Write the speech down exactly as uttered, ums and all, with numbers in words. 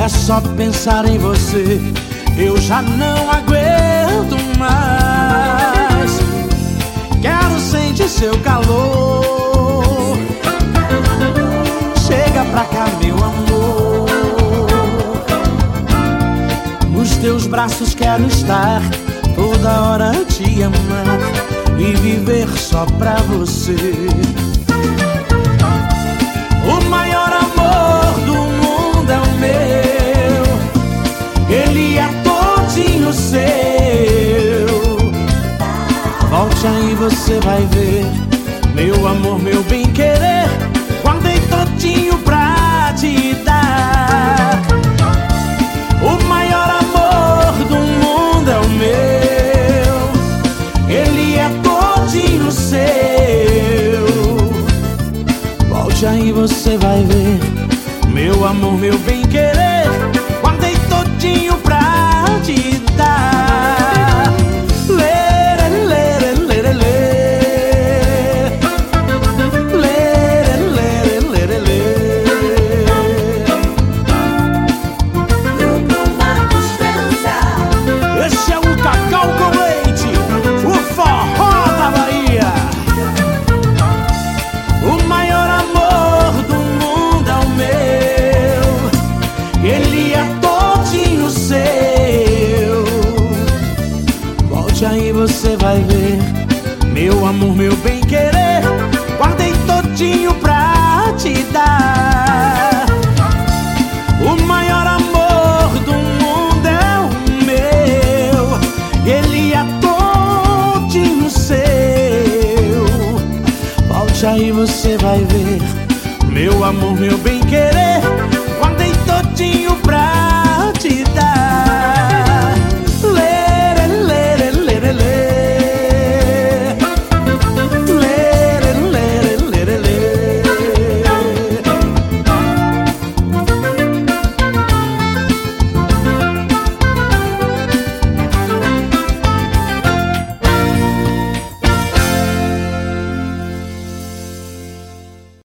É só pensar em você, eu já não aguento mais. Quero sentir seu calor. Chega pra cá, meu amor. Nos teus braços quero estar, toda hora te amar e viver só pra você. O maior amor do mundo é o meu, ele é todinho seu. Volte aí, você vai ver, meu amor, meu bem-querer, guardei todinho pra te dar. O maior amor do mundo é o meu, ele é todinho seu. Volte aí, você vai ver, meu amor, meu bem-querer, guardei todinho pra te dar. Lere, lere, lere, lere. Lere, lere, lere, lere. Grupo Marcos França. Esse é o Cacau com Leite, o forró da Bahia. O maior amor do mundo é o meu, ele é todinho seu. Volte aí, você vai ver, meu amor, meu bem-querer, guardei todinho pra te dar. O maior amor do mundo é o meu, ele é todinho seu. Volte aí, você vai ver, meu amor, meu bem-querer, guardei todinho pra